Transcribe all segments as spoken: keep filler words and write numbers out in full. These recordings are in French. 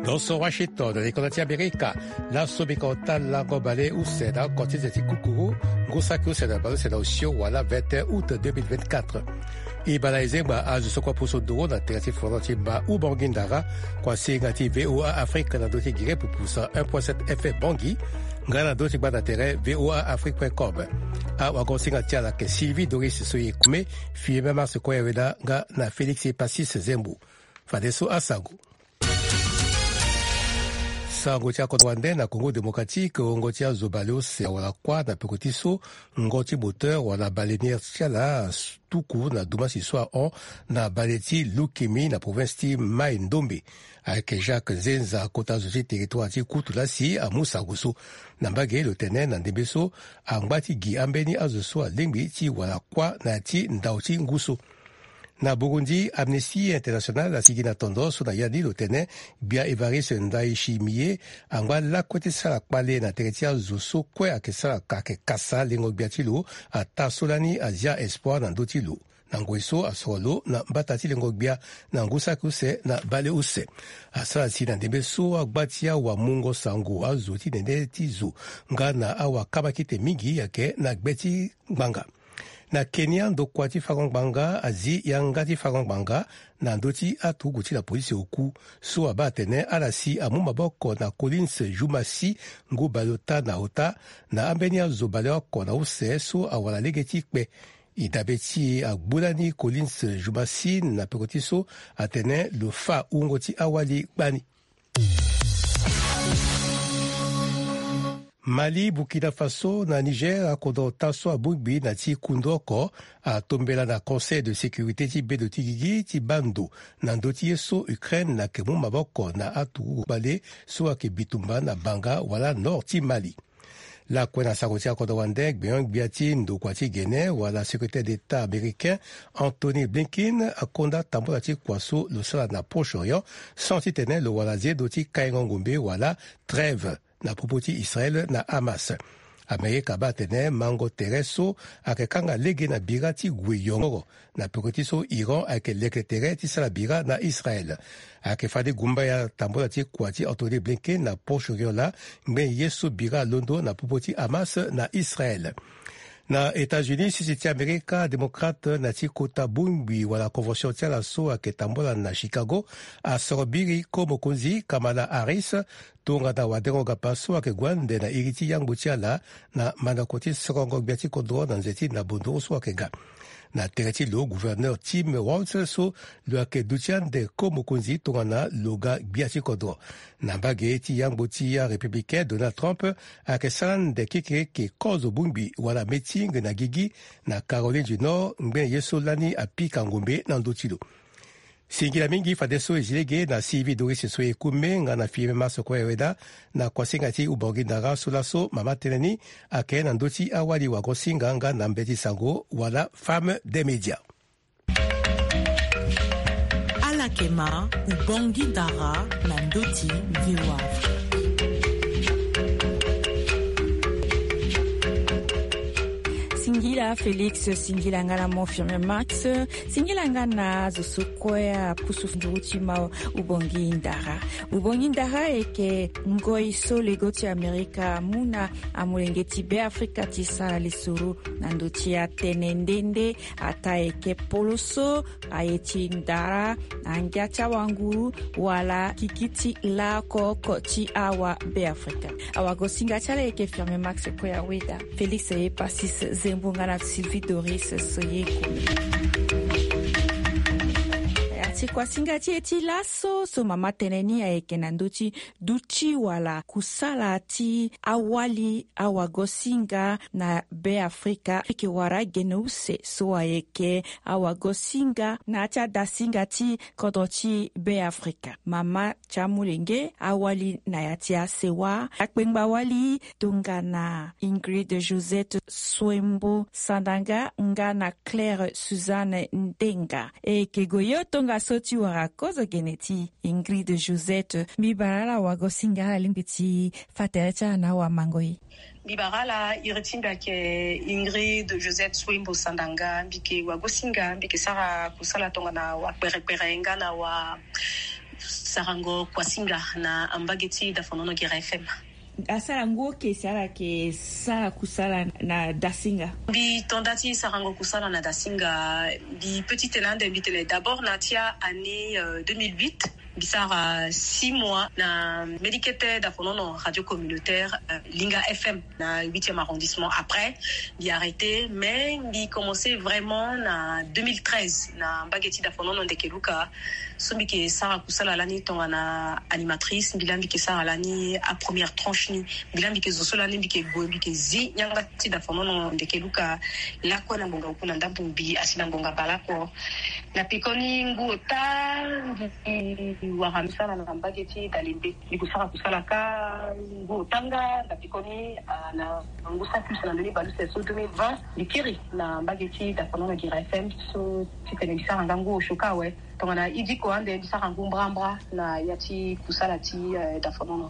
Doso Washington, Nicolati America, la Sobikota, la Gobale, Useda, Kotizeti Kukuru, Gusaki Useda, Balseda Osio, Wala, vingt et un août deux mille vingt-quatre. Ibalaise ba azu sokwa puso do na terati foronti ba u bangindara kwa singati V O A Afrique na doti gire pour poussa un virgule sept F Bangui ngana doti ba na terrain V O A Afrique point com a wago singati ala ke Sylvie Doris Soye Kume fie mema se kwa weda nga na Félix Passis Zembu fadeso asangu sango tia Rwanda na Congo démocratique ngo tia Zobaleo se wala kwa na pekotiso ngoti moteur wala balenière tia la tuku na duma siswa on na baleti Lukimi na province ti Mai Ndombe avec Jacques Zenza kota zoji territoire ti Kutula si a Musa Gusu na mbage le tenen na Ndebeso angbati gi ambeni azoso a lengbi ti wala kwa na ti ndauti nguso. Na Burundi, Amnesty International a signé la tendance na yadi lotene bia Evariste Ndayishimiye angwa la kote sala kwale na teretia zoso kwe ake sala kake kasa lengo biatilo a tasolani Asia Espoir na ndotilo. Na ngweso a solo na mbatati lengo bia na ngusa kuse na bale use. Asala si na ndebeso agbatia wa mungo sango a zoti nende tizo nga na awa kabakite mingi yake na gbeti banga. Na Kenya ndo kwati farongbanga azi yangati farongbanga na ndoti atu guti la polisi oku so abatene alasi amumaboko na Collins Jumasi ngu balota na ota na ambenia zobale ko na use so awala legeti kpe idabeti agbulani Collins Jumasi na pekotiso atene le fa ungoti awali bani. Mali, Burkina Faso na Niger akodo taso abugbi na ti kundoko a tombela na conseil de sécurité ti bedo tigigi ti bando na ndoti yeso Ukraine na kemu maboko na atu bale so ake bitumba na banga wala nord ti Mali. La kwena sakoti akodo wandek biang biati ndokwa ti Guinée wala secrétaire d'État américain Anthony Blinken akonda tambola ti kwaso lo sala na Proche-Orient sans ti tene lo wala zedo ti kaingongombe wala trêve na propos Israël na Hamas. Amerika batene mango tereso ake kanga lege na bira ti gweyongo na pekotiso Iran ake leke tere ti sala bira na Israël. Ake fade gumba ya tambola ti kwati Anthony Blinken na Proche-Orient la mbe yeso bira londo na propos Hamas na Israël. Na États-Unis, si ti Amerika démocrate na ti kota bungbi wala convention tia la so ake tambola na Chicago a sorobiri ko mokonzi Kamala Harris tonga na wadengo paso ake gwande na iriti yangu tia la na manakoti sorongo biati kodro na nzeti na bondo so ake ga. Na tereti lo gouverneur Tim Walz so lo ake dutian de ko mokonzi tonga na loga biati kodro. Na bage ti yangu tia républicain Donald Trump ake salan de kike ke kozo bungbi wala meeting na gigi na Caroline du Nord mbe yeso lani api kangombe na ndotilo. Singila mingi fadeso ejilege na Sylvie Doris Soye Kume nga na fiye maso kwa eweda na kwa singati ubongi ndara sulaso mama teneni ake na ndoti awali wako singa nga na mbeti sango wala femme des médias. Alakema ubongi ndara na ndoti viwa. Singila Félix, Singila ngana Monfirme Max, Singila ngana zosukoya pusufundurutima ubongi ndara. Ubongi ndara eke ngoi so legoti Amerika muna amulengeti be Afrika tisa lisuru nandoti atenendende ata eke poloso ayeti ndara angiacha wangu wala kikiti la kokoti awa be Afrika. Awago singa chale eke Firme Max koya weda. Félix e Passis Zembu ngana Sylvie Doris Soye Kume. Ati kwa singati eti laso so mama teneni ya eke nanduchi duchi wala kusala ati awali awagosinga na be Afrika eke wara genuse so eke awagosinga na acha dasinga ti kodoti be Afrika. Mama chamulenge awali na yati asewa akpengba wali tunga na Ingrid Josette Swembo Sandanga nga na Claire Suzanne Ndenga eke goyo tonga soti wara kozo geneti Ingrid Josette mibarala wagosinga limbiti faterecha na wa mangoi bibarala iritinga ke Ingrid Josette Swembo Sandanga mbike wagosinga mbike sara kusala tonga na wa pereperenga na wa sarango kwasinga na ambageti da fonono gira F M. Asala ngo ke sara ke sara kusala na dasinga. Bi tondati sarango kusala na dasinga bi petite lande bitele d'abord natia année euh, deux mille huit. Bisara six mois na médicité d'afonono radio communautaire euh, Linga F M na huitième arrondissement. Après bi arrêté mais bi commencé vraiment na deux mille treize na bageti d'afonono ndekeluka sombi ke sara kusala lani tonga na animatrice bilambi ke sara lani a première tranche ni bilambi ke zosola ni bike gobi ke zi nyanga ti d'afonono ndekeluka la kwa na bonga ukuna ndabumbi asina bonga balako na pikoni nguta wahamsana na mbageti dalimbe nikusaka kusala ka ngutanga na pikoni na ngusa plus na ndeni balu c'est deux mille vingt likiri na mbageti da fonono gira F M so titenebisa ngangu shukawe tongana idiko ande bisaka ngumbrambra na yati kusala ti da fonono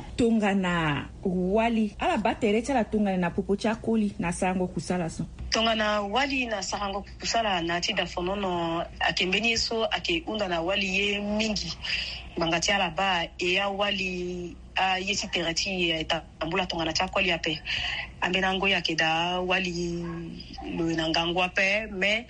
tongana wali ala batere chala tongana na popo cha koli na sango kusala so tongana wali na sarango kusala na ti da fonono akembeni so ake unda na wali ye mingi bangati ala ba e ya wali a yesi terati eta ambula tongana cha kwali ape ambena ngo yake da wali lo nangangwa pe mais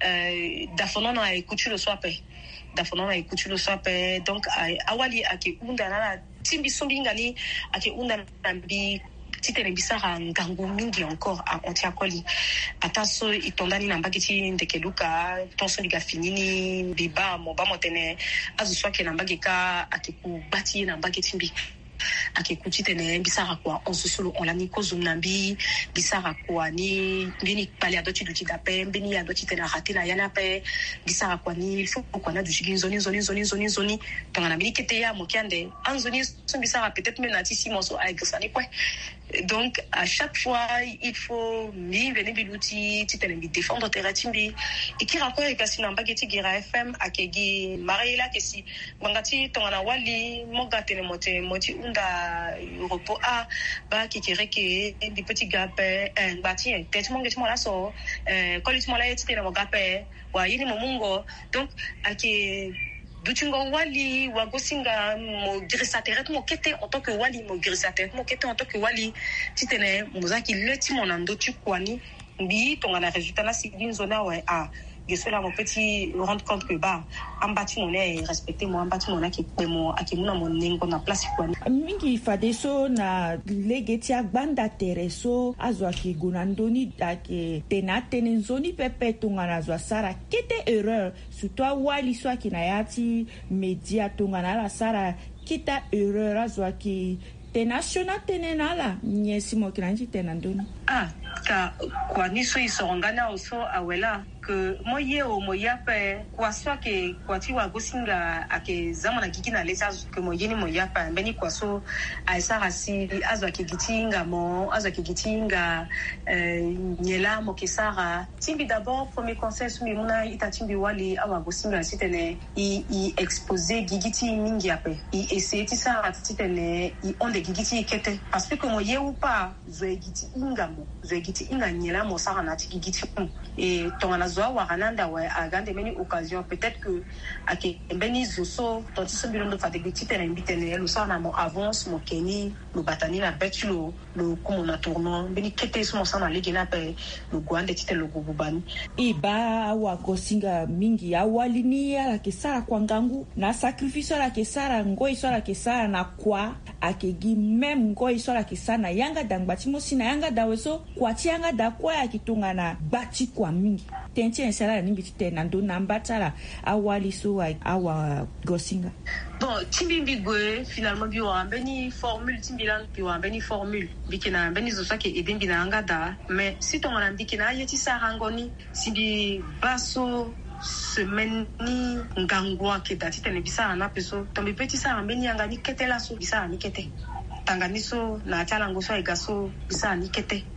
euh da fonono a ekutu le swape da fonono a ekutu le swape donc a wali ake unda na timbi sombingani ake unda na bi titene bisara ngangu mingi encore a ontiakoli ataso itondani na mbagiti ndekeluka tonso liga finini biba mo ba motene azuswa ke na mbagika akikubati na mbagiti mbi akikuti tene bisara kwa onsusulu onlani kozumnambi bisara kwa ni bini pale adoti duti dape bini adoti tena hatina yana pe bisara kwa ni faut kwa na duti zoni zoni zoni zoni zoni tangana bini kete ya mokiande anzoni son bisara peut-être même na tisi moso aigsani quoi. Donc à chaque fois il faut mi venir biluti titene bi défendre teratimbi et qui raconte et kasi na mbageti gira F M akegi marela kesi bangati tongana wali mogatene mote moti unda repos a ba kikereke des petits gapes un bâti tete monge mo la so euh kolitmo la titene mo gape wa yini mo mungo donc ake dutungo wali wagosinga mo grisatere mo kete en tant que wali mo grisatere mo kete en tant que wali titene muzaki leti mon ando tu kwani bi tonga na résultat na sidin zona ouais ah gesola mon petit rendre compte que ba ambati mon est respecter mo ambati mon aki mo aki muna mon nengo na place kwani mingi fadeso na legeti agbanda tereso azwa ki gonandoni dake tenatene zoni pepe tonga na zwa sara kete erreur surtout wali so ki na yati media tonga na la sara kita erreur azwa ki te national tenenala nyesi mo kinanji tenandoni ah ka kwa niso isongana oso awela que moye o moya pe kwa so ke kwa ti wa gosinga ake zamana gikina lesa que moye ni moya pa beni kwa so aisa rasi azwa ke gitinga mo azwa ke gitinga euh nyela mo kisara timbi d'abord premier conseil sumi muna itatimbi wali awa gosinga sitene i i exposer gigiti mingi ape i essayer ti sara sitene i onde gigiti kete parce que moye ou pas zo giti inga mo zo giti inga nyela mo sara na ti gigiti et tongana zoa warananda wa agande meni occasion peut-être que ake beni zoso tonti so bilondo fa de petite na mbitene lo sa na mo avance mo keni lo batani la betulo lo comme na tournant beni kete so mo sa na ligue na pe lo gwande tite lo gubani iba wa kosinga mingi awalini ala kesara kwa ngangu na sacrifice ala kesara ngoi so ala kesara na kwa akegi même ngoi so ala kesana yanga dangbati mo sina yanga daweso kwa ti yanga da kwa akitunga na bati kwa mingi tentie nsala ni bitite na ndo nambatala awali so awa gosinga bon timbi gwe finalement bi wa beni formule timbilan bi wa beni formule bikina beni zo sake edembi na ngada mais si ton na bikina yeti sarangoni si bi baso semaine ni ngangwa ke dati tene bisa na peso tombe petit sa ambeni yanga ni kete la so bisa ni kete tanganiso na chala ngoso igaso bisa ni kete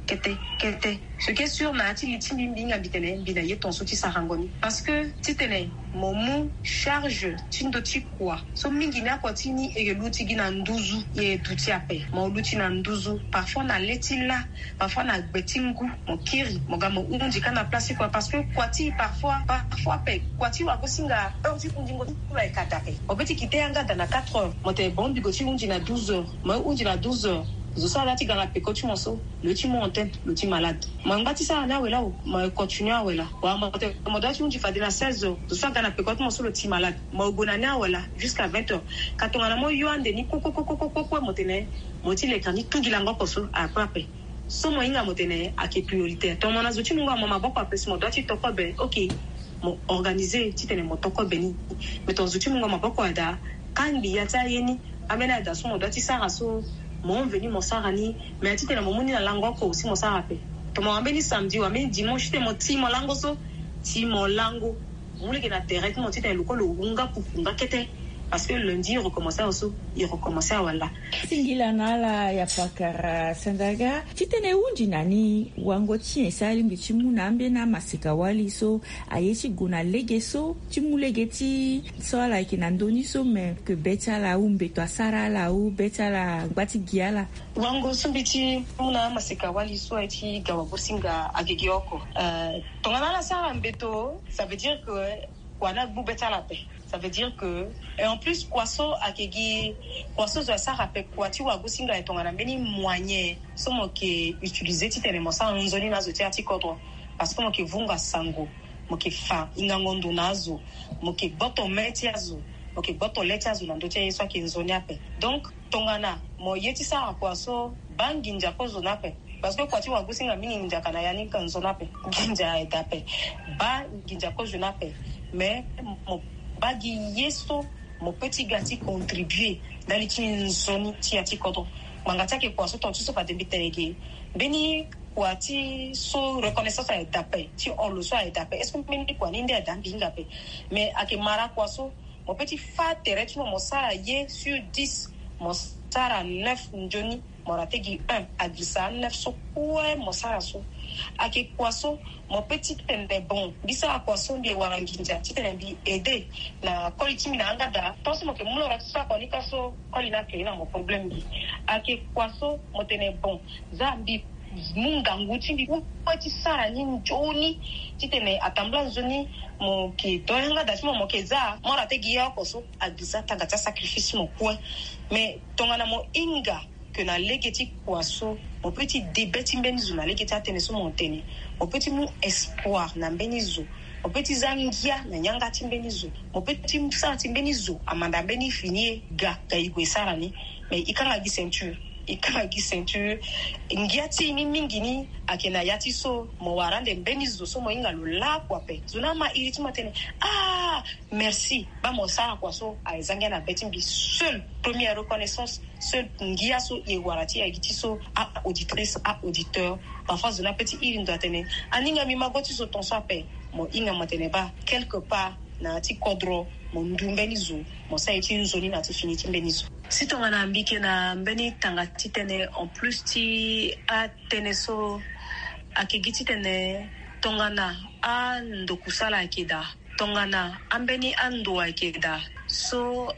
kete kete ce qui est sûr na ti litimi mbinga bitene mbina yeton so ti sarangoni parce que titene momu charge tindo ti kwa so mingi na kwa tini e luti gina nduzu ye duti ape mo luti na nduzu parfois na letila parfois na gbetingu mo kiri mo ga mo unji kana place quoi parce que kwa ti parfois parfois pe kwa ti wa kosinga on ti kunjingo kwa e katape obeti kite anga na quatre heures mo te bon bigo ti unji na douze heures mo unji na douze heures je suis là, tu gagnes pe coach monso, le team montagne, le team malade. Moi, on ça là, là, moi continue à là. Moi, moi, dois tu fais de la seize heures. Je suis gagné pe coach monso le team malade. Moi, bonana là, jusqu'à vingt heures. Quand on a moi yoan de ni koko koko koko koko motene, moti le kani tout gilango koso à pape. So moi inga motene à qui prioritaire. Ton mon azuti munga mama boko après moi dois tu toko ben. OK. Mon organiser, tu tene mon toko beni. Mais ton azuti munga mama boko ada. Quand biata yeni, amena da so mo dois tu sara so mon venu mon sarani mais tu te na momuni na lango ko aussi mon sarape to mo ambeni samedi wa mais dimanche te mo ti mo lango so ti mo lango mule ke na direct mo ti te lokolo unga kufunga kete parce que lundi il recommençait aussi il recommençait wala singila nala ya pakara sandaga titene unji nani wango ti esali mbichi munambe na masika wali so ayechi guna legeso ti mulegeti so ala kinandoni so me que beta la umbe to asara la u beta la gbati giala wango sumbiti muna masika wali so eti gawa bosinga agegioko euh tongana la sara mbeto ça veut dire que wana bu beta la paix. Ça veut dire que et en plus Kwaso akegi Kwaso za ça rappelle Kwati wa gusinga etongana beni moyen somo ke utiliser titellement ça en zone na zoti atikoto parce que mo ke vunga sango mo ke fa ingangondo nazo mo ke boto metiazo mo ke boto letiazo na ndotia yeso ke nzoni ape donc tongana mo yeti ça Kwaso bangi njako zonape parce que Kwati wa gusinga mini njaka na yani kan zonape ginja etape ba ginja ko zonape mais mo bagi yeso mon petit gâti contribuer dans les zone ti ati kodo mangata ke kwa so tontu so pa debitelege beni kwati so reconnaissance a étape ti on le soit étape est-ce que meni kwa ninde da binga pe mais ake mara kwa so mon petit fa terre tu mo sara ye sur dix mon sara neuf njoni mon rategi un agrisa neuf so ouais mon sara so ake kwa so mon petit tende bon bisa kwa so bi waranginja titene bi aider na quality mi na angada pense mo ke mulo ra so ko ni kaso ko ina ke na mo problem bi ake kwa so mo tene bon zambi munga nguti bi ko ti sara ni njoni titene atambla zoni mo ke to nga da mo ke za mo ra te giya ko so agisa tagata sacrifice mo ko mais tongana mo inga que na legeti kwaso mon petit debeti mbenizo na legeti atene so montene mon petit mu espoir na mbenizo mon petit zangia na nyanga timbenizo mon petit musa timbenizo amanda mbeni finie ga kaigwe sarani mais ikanga gi ceinture ikanga gi ceinture ngiati ni mingini akena yati so mo warande mbenizo so mo inga lola kwa pe zunama iriti matene ah merci ba mo sara kwa so aizangia na betimbi seul première reconnaissance seul ngia so e warati agiti so a auditrice a auditeur parfois zuna petit il doit tenir aninga mi magoti so ton so pe mo inga matene ba quelque part na ti kodro mo ndumbenizo mo sa eti nzoni na ti finiti mbenizo si ton ana ambike na mbeni tanga titene en plus ti a teneso akigiti tene tongana a ndokusala akida tongana ambeni ando akida so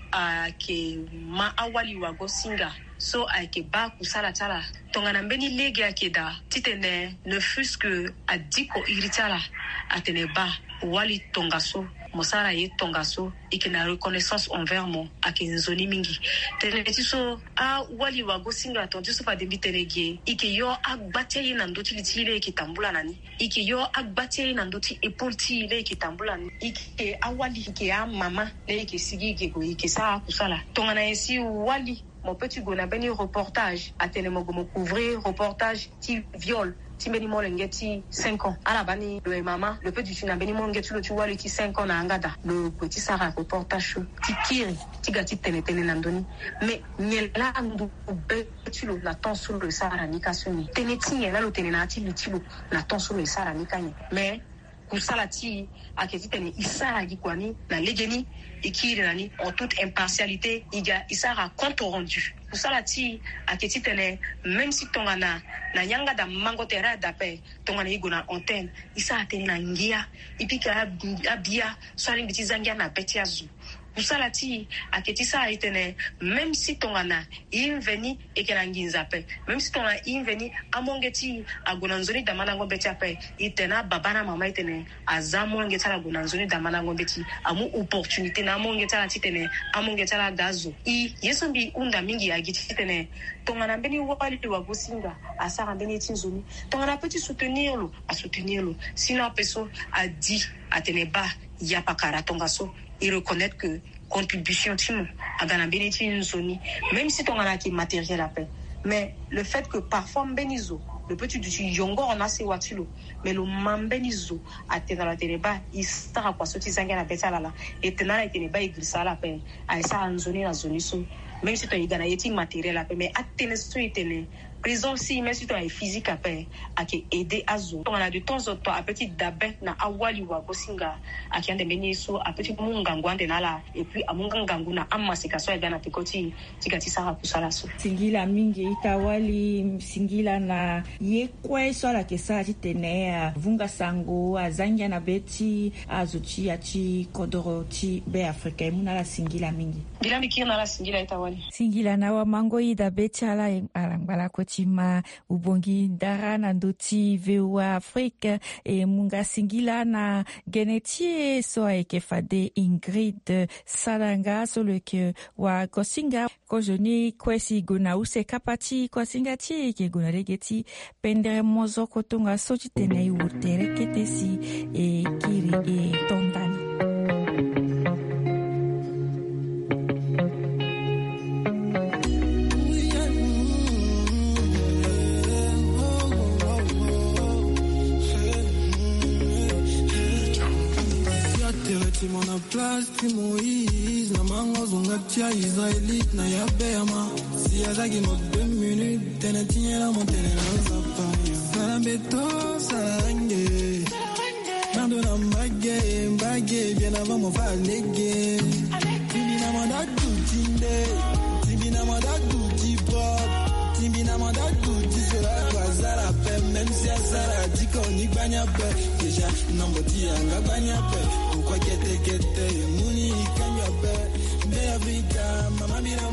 ake ma awali wago singa so ake ba kusala tala tongana mbeni lege akida titene ne fût que adiko iritala atene ba wali tongaso mosara ye tongaso ikena reconnaissance envers mo akinzoni mingi teneti so a wali wago singa tonti so pa debitelege ike yo agbate ye na ndoti litile kitambula nani ike yo agbate ye na ndoti epolti ile kitambula nani ike awali ike a mama le ike sigi ike go ike sa kusala tongana esi wali mon petit gona beni reportage atene mo go couvrir reportage ti viol timbeni molengeti cinq ans ala bani le mama le petit na beni molengeti le tu wali ti cinq ans na angada le petit sara reportage ti kiri ti gati tene tene nandoni mais nyela ndu beti lo na ton sur le sara ni kasuni tene ti nyela lo tene na ti litilo na ton sur le sara ni kanye mais kusala ti aketi tene isara gikwani na legeni ikiri nani en toute impartialité iga isara compte rendu kusala ti aketi tene même si tongana na nyanga da mango terra da pe tongana igona antenne isara tene na ngia ipika abia swali bitizangia na betiazu kusala ti aketi sa itene même si tongana inveni ekelanginza pe même si tongana inveni amongeti agonanzoni damana ngombe pe itena babana mama itene azamo ngeta la gonanzoni damana ngombe ti amu opportunité na mongeta la titene amongeta la gazo i yesombi unda mingi agiti tene tongana mbeni wali wa gosinga asara mbeni tinzoni tongana petit soutenir lo a soutenir lo sinon peso a dit ateneba ya pakara tongaso et reconnaître que contribution timo agana beneti zoni même si ton anaki matériel à peine mais le fait que parfois benizo le petit du yongo on a ses watulo mais le mambenizo a te dans la téléba il sera quoi sorti zanga na betala la et tenana et téléba il glissa la peine a ça en zone na zone so même si ton igana yeti matériel à peine mais atene so itene prison si mais si toi est physique à peine à qui aider à zo on a de temps en temps à petit dabin na awali wa bosinga à qui ande beniso à petit munga ngwande nala et puis à munga ngangu na amasika so igana pikoti tikati sara kusala so singila mingi itawali singila na yekwe so la kesa titene vunga sango azangia na beti azuchi achi kodoro ti be afrika imuna la singila mingi bila mikina la singila itawali singila na wa mango ida beti ala alangala tima ubongi dara na ndoti vewa Afrique e munga singila na genetie so eke fade Ingrid Salanga so le ke wa kosinga ko joni kwesi guna use kapati kosinga ti ke guna regeti pendere mozo kotonga so titene i wotere ketesi e kiri e tondani Timon a place, Timoïse, na mango zonga tia israélite na ya bema. Si ya zagi mo deux minutes, tena tinye la montene na zapaya. Sala beto, sala range. Nando na mbage, mbage, bien avant mon fa lege. Timbi na manda doutinde, timbi na manda douti pop. Timbi na manda douti sera kwa zara pe, même si a zara diko ni banya pe. Deja, nambo tia nga banya pe. Kwa kete kete muni kanyabe be Afrika mama mira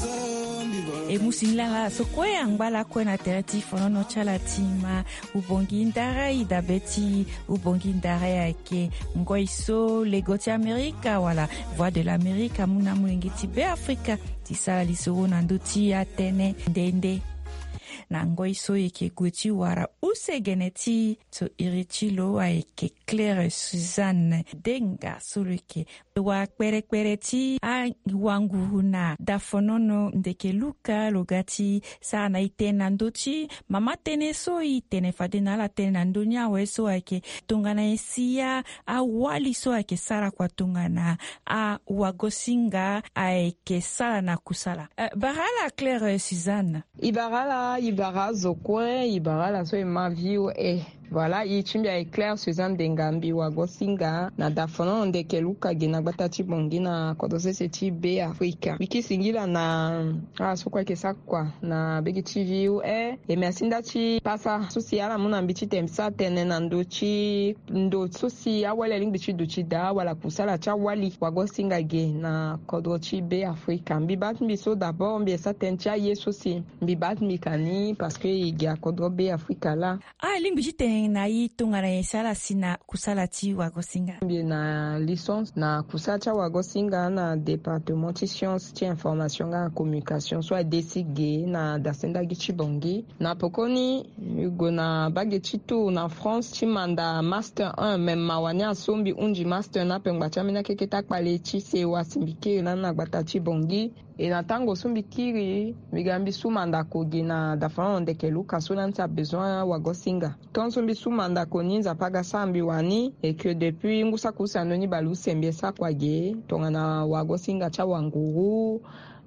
mozo e musingla so kwe angbala kwe na terati fono chala tima ubongi ndara idabeti ubongi ndara yake ngoiso legoti Amerika wala voix de l'Amérique muna mulingiti be Afrika tisala lisoro na nduti atene ndende na ngoiso yeke guti wara use geneti to irichilo a eke Claire Suzanne denga suluke wa kwere kwere ti a wangu na dafonono ndeke luka logati sana itena ndochi mama tene so itene fadena la tena ndonya weso ake tungana esia a wali so ake sara kwa tungana a wagosinga a eke sala na kusala uh, barala Claire Suzanne ibarala ibara zokwe ibarala so emaviu e voilà ichimbia Eclair Suzanne Dengambi wa gosinga na dafono ndeke luka gina batati bongina kodose seti be Afrika wiki singila na ah sokwa kesa kwa na begi T V U e e mesinda chi pasa sosiala muna mbichi temsa tene na ndochi ndo sosi awale ling bichi duchi da wala kusala cha wali wa gosinga ge na kodochi be Afrika mbibat mbiso d'abord mbisa tencha yesosi mbibat mikani parce que il y a kodro be Afrika la ah ling bichi na yi tungana yesala sina kusala ti wagosinga bien na licence na kusacha wagosinga na département de sciences ti information ga communication soit desige na dasenda gichibongi na pokoni go na bageti tu na France ti manda master un même mawane asombi unji master na pengba chamina keketa kpale ti se wasimbike na na gbata bongi e na tango sumbikiri migambi sumanda kogi na dafano ndeke luka sunansa besoin wagosinga tonso mbisu manda koninza paga sambi wani et que depuis ngusa kusa noni balu sembie sa kwage tongana wagosinga cha wanguru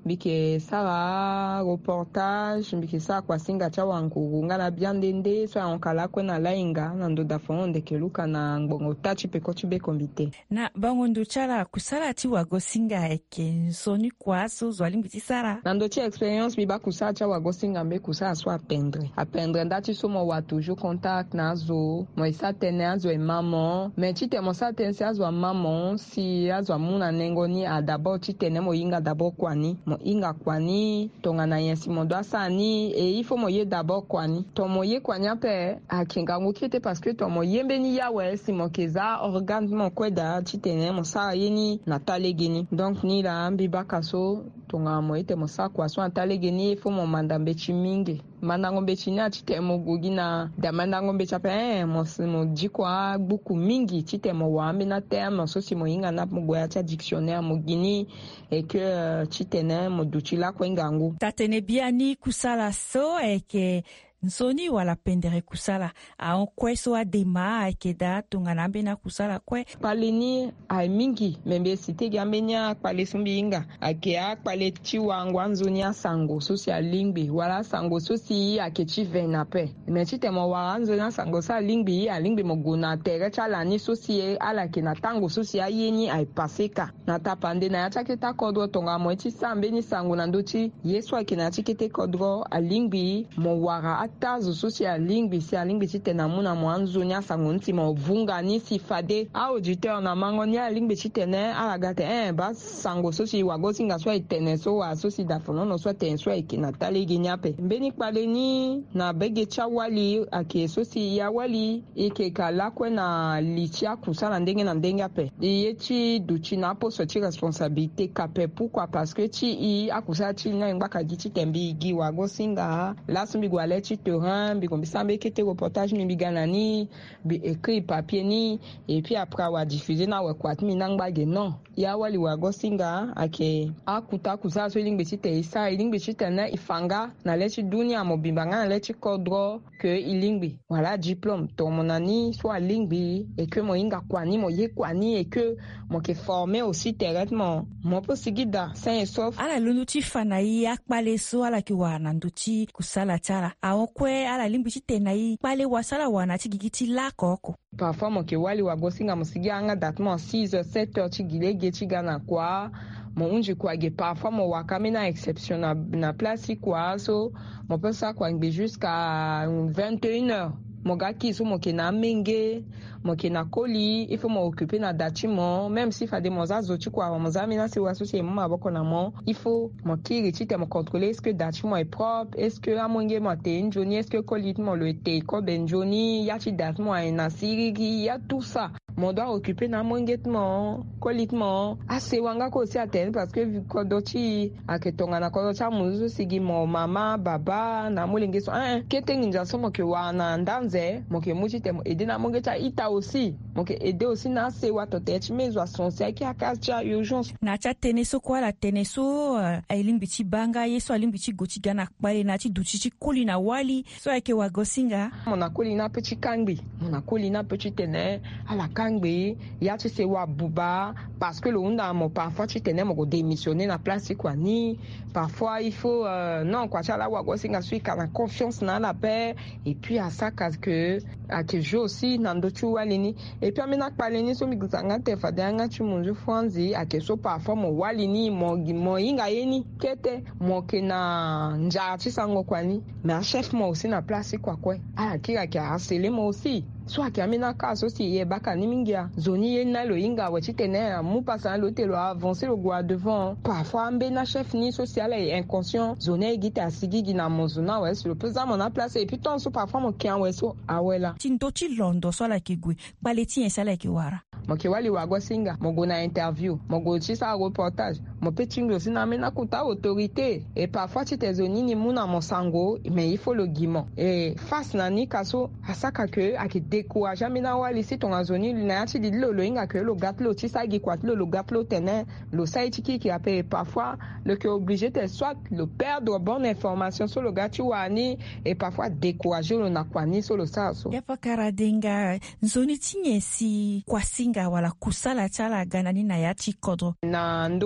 mbike sara reportage mbike sa kwasinga cha wangu ngana biandende so onkala kwena lainga na ndo dafono ndeke luka na ngbongo tachi peko chibe kombite na bango ndo chala kusala ti wagosinga eke nsoni kwaso zwali mbiti sara na ndo chi experience mi ba kusala cha wagosinga mbe kusala so apendre apendre ndati so mo wa toujours contact na zo mo isa tene azo e maman mais chi te mo sa tene si azo maman si azo muna nengo ni a d'abord chi tene mo inga d'abord kwani mo inga kwani tonga na yensi mo do asani e il faut mo ye d'abord kwani to mo ye kwani ape a kinga ngukite parce que to mo yembe ni yawe si mo keza organe mo kweda chi tene mo sa yeni na talegini donc ni la ambi bakaso tonga mo ite mo sa kwa so talegini il faut mo mandambe chimingi mandango mbechi na chite mo gugina da mandango mbecha pe mo mo jikwa buku mingi chite mo wambi na terme so si mo inga na mo goya cha dictionnaire mo gini et que chite na mo duchila kwa ngangu tatene biani kusala so eke nsoni wala pendere kusala a kweso adema akeda tunganambe na kusala kwe palini ai mingi membe site gambenya pale sumbinga akea pale chiwangwa nzoni asango social lingbi wala sango sosi akechi venape mechite mo wa nzoni asango sa lingbi a lingbi mo guna tere chala ni sosi ala kina tango sosi ayeni ai paseka na tapande na yachake ta kodro tonga mo chi sambe ni sango na ndochi yeso akina chikete kodro a lingbi mo wara tazo social lingbi si lingbi chite na muna mwanzo nya sango nti mo vunga ni sifade a auditeur na mango nya lingbi chite ne ala gate eh ba sango soci wagosinga so itene so wa soci da fono no so ten so ikina talegi nyape mbeni pale ni na bege chawali ake soci ya wali ike kala kwe na lichia kusala ndenge na ndenge ape yechi duchi na po so chi responsabilité kape pourquoi parce que chi i akusa chi na ngaka gichi tembi gi wagosinga la sumbi gwale chi terrain bi kombi sambe kete reportage mi biganani bi écrit papier ni et puis après wa diffuser na we kwat mi nangba ge non ya wali wagosinga ake akuta kusa so lingbe chi te isa lingbe chi te na ifanga na lechi dunia mo bimbanga na lechi kodro que ilingbi voilà diplôme to monani soit lingbi et que mo inga kwani mo ye kwani et que mo ke formé aussi terrainement mo posigida sain sauf ala lunuti fanai akpale so ala ki wana nduti kusala tala aokwe ala lingbi chi tenai pale wasala wana ti gigiti la koko parfois mo ke wali wagosinga mo sigia anga datement six heures sept heures chi gilege chi gana kwa mo unji kwa ge parfois mo wakame na exception na, na place kwa so mo peut ça kwa ngbe jusqu'à vingt et une heures mo gaki so mo ke na menge mo ke na koli il faut mo occuper na dachimo même si fa de mo za zo chi kwa mo za mina si wa so mo maboko na mo il faut mo kiri chi te mo contrôler est-ce que dachimo est propre est-ce que amonge mo te njoni est-ce que koli mo le te ko benjoni ya chi dachimo na sirigi ya tout ça mo doit occuper na mongetmo kolitmo ase wanga ko si atene parce que vu ko dochi aketonga na ko cha muzu sigi mo mama baba na mulenge so eh ketengi nja so mo ke wana ndanze mo ke muchi te mo ede na mongeta ita aussi mo ke ede aussi na se wa to te chimezo asonse ki akacha urgence na cha tene so kwa la tene so uh, ailimbi chi banga yeso alimbi chi gochi gana kpale na chi duchi chi koli na wali so ake wagosinga mo na koli na petit kangbi mo na koli na petit tene ala kangbe ya chi se wa buba parce que le onda mo parfois tu tenais mo démissionner na place quoi ni parfois il faut euh, non quoi chala wa go singa sui kana confiance na la paix et puis à ça que à que je aussi na ndo chu walini et puis amena paleni so mi gzanga te fa danga chu munju franzi à que so parfois mo walini mo mo inga yeni kete mo ke na nja chi sango kwani mais chef mo aussi na place quoi quoi ah kira ki harceler mo aussi soit qui amena kaso si ye baka ni mingia zoni ye na lo inga wachi tene mu pasa lo te lo avancer le gwa devant parfois mbena chef ni social et inconscient zone gita sigigi na mozuna ouais sur le président mon a placé et puis ton so parfois mon kian ouais so awela tinto chi londo so la kigwe paleti ensala ki wara mo ke wali wago singa mo go na interview mo go chi sa reportage mo petingo sina mena kuta autorité et parfois ti te zoni ni muna mo sango mais il faut le guiment et face na ni kaso asaka que aki découragé mina wali si ton azoni na ti di lo lo inga que le gatlo ti sa gi kwat lo lo gatlo tene lo sai ti ki a paye parfois le que obligé de soit le perdre bonne information sur le gati wani et parfois découragé le na kwani sur le saso ya fakara denga nzoni tinye si kwasinga wala kusala chala ganani na ya ti kodro na ndo cha iso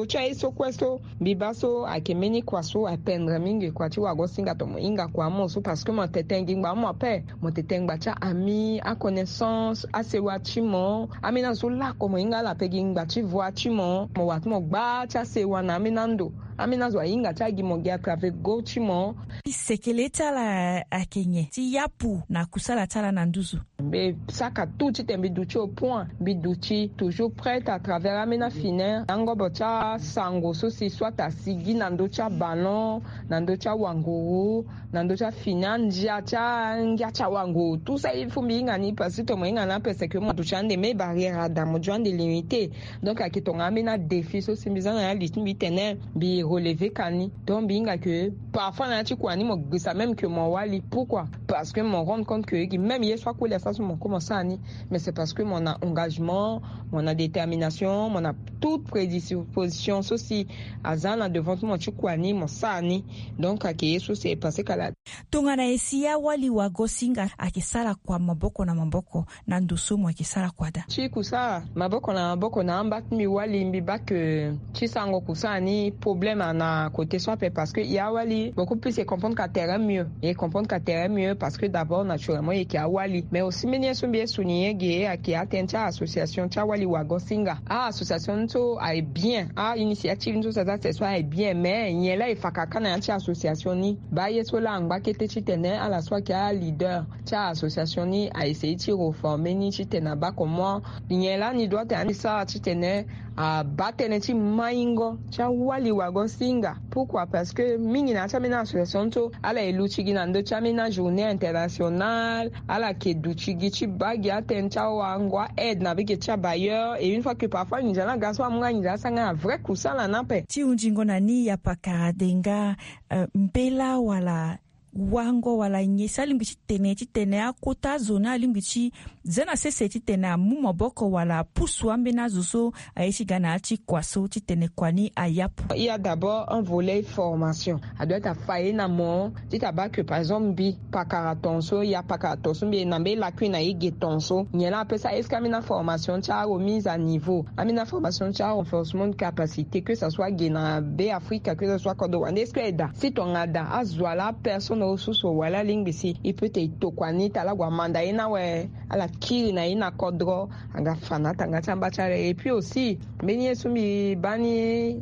so kweso bibaso akemeni kwaso apendre mingi kwa ti wago singa to mo inga kwa mo so parce que mo tetengi ngba mo pe mo tetengba cha ami a connaissance a se wachimo amina so la ko mo inga la pegi ngba ti voachimo mo wat mo gba cha se wana minando amina zo inga cha gi mogia trave go chimo sekeleta la akenye ti yapu na kusala tala na nduzu be saka tuti tembi duchi au point biduchi toujours prête à travers amena finer ango bocha sango so si soit asigi nando cha ballon nando cha wanguru nando cha finan dia cha ngia cha wangu tout ça il faut minga ni parce que moi ngana parce que moi tuchande me barrière da mo joinde limité donc akitonga amena défi so simbizana ya litimi tene bi relever kani donc binga que parfois na chi kwani mo ça même que mon wali pourquoi parce que me rendre compte que même hier soit coulé ça sur mon commencer ani mais c'est parce que mon engagement mon détermination mon a toute prédisposition ceci azana devant mon chi kwani mon sani donc akeye so c'est passé kala tongana esia wali wa gosinga akisala kwa maboko na maboko na ndusumu akisala kwa da chi kusa maboko na maboko na ambat mi wali mbibak chi sango kusani problème na côté soit parce que ya wali beaucoup plus c'est comprendre qu'à terrain mieux et comprendre qu'à terrain mieux parce que d'abord naturellement il y a wali mais aussi meni so bien souligner que qui a tencha association cha wali wa gosinga ah association to est bien ah initiative to ça c'est soit est bien mais il y a là il fakaka na cha association ni ba yeso la ngba kete chitene à la soit qui a leader cha association ni a essayer de reformer ni chitena ba comment il y a là ni doit être ça chitene a bateneti maingo cha wali wa gosinga pourquoi parce que mingi na cha mena association to ala eluchigi na ndo cha mena journée internationale ala ke duchigi chi bagi atencha wangwa aide na bige cha bailleur et une fois que parfois ni jana gaso amnga ni sanga vrai kusala na pe ti unjingo na ni ya pakaradenga uh, mbela wala wango wala nyesa limbichi tene ti tene akota zona limbichi zena sese ti tene amumo boko wala pusu ambena zuso aishi gana ti kwaso ti tene kwani ayapu. Il y a d'abord un volet formation. A doit être faillé na mo ti taba que par exemple bi pakaratonso il y a pakaratonso bi na be la kwina ige tonso nyela pe ça est kamina formation cha remise à niveau. Amina formation cha renforcement de capacité que ça soit gena be Afrique que ça soit kodo wande est-ce que eda si ton ada azwala personne osuso wala lingbisi ipete tokwani tala gwa manda ina we ala kiri na ina kodro anga fanata anga chamba chare et puis aussi benye sumi bani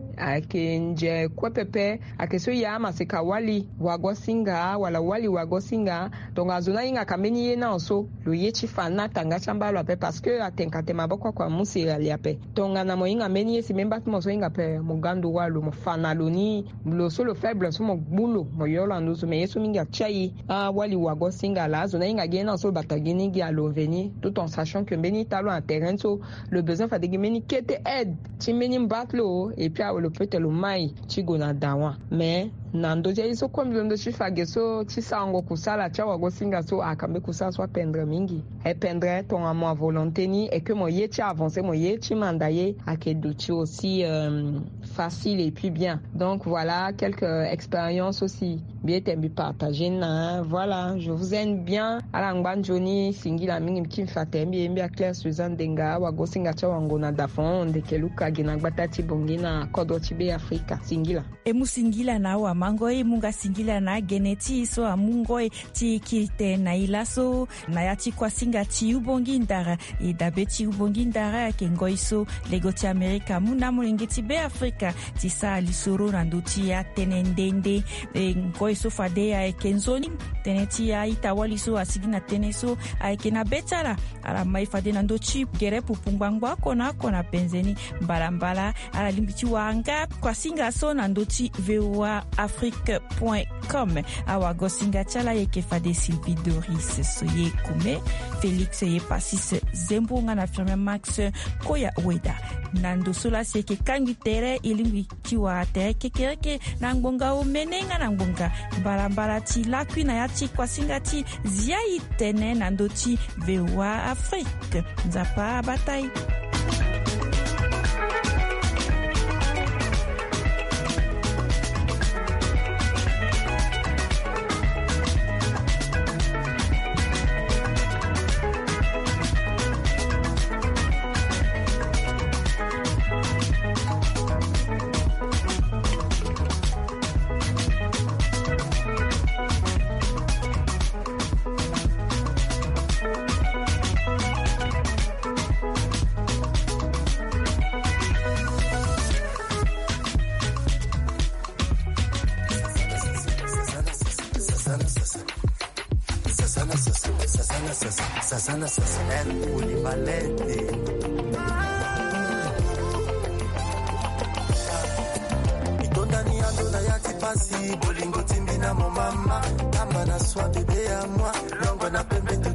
akenje kwepepe akeso ya maseka wali wagosinga wala wali wagosinga donga zona inga kameni yena oso lo yechi fanata anga chamba lo pe parce que atenkate maboko kwa musi ali ape donga na mo inga meni yesi memba mo so inga pe mugando walo mo fanaloni lo solo faible so mo bulo mo yolo anduso me yesu minga chai a wali wago singa la zona inga gena so batagini gi aloveni tout en sachant que meni talo en terrain so le besoin fa de meni kete aide ti meni mbatlo et puis le peut le mai ti gona dawa mais nando je iso kwa mlondo chifage so ti sango kusala cha wago singa so akambe kusala so pendre mingi e pendre ton amour volonté ni et que mo ye ti avancer mo ye ti mandaye akeduchi aussi euh, facile et puis bien donc voilà quelques expériences aussi bien tembi partager na voilà je vous aime bien ala ngban Johnny singila mingi mkim fatembi mbi a Claire Suzanne Denga wago singa cha wango na dafon de keluka gina gbatati bongina kodo tibe Afrika singila e musingila na wa mango e munga singila na geneti so amungo e ti kirite na ilaso na yati kwa singa ti ubongi ndara e dabe ti ubongi ndara ke ngoiso lego ti Amerika muna mulingi ti be Afrika ti sa lisoro rando ti ya tenendende e ngoiso fade ya kenzoni teneti ya itawali so asigina teneso aikena betala ala mai fade nando chi gere pupungwangwa kona kona penzeni mbalambala ala limbichi wanga kwa singa so nando ti voa afrique point com awa gosinga chala yeke fade Sylvie Doris soye kume Félix ye pasis zembunga na firme Max koya weda nando sola seke kangi tere ilimbi chiwa tere kekereke na ngbonga o menenga na ngbonga mbalambala ti lakwi na ya ti kwa singa ti zia itene nando ti voa afrique nzapa batai. na sasa, sasa na sasa, elle Ulibalete. Itondani ando na yati pasi, bolingo timbi na mo mama, kama na swa bebe ya mwa, longo na pembe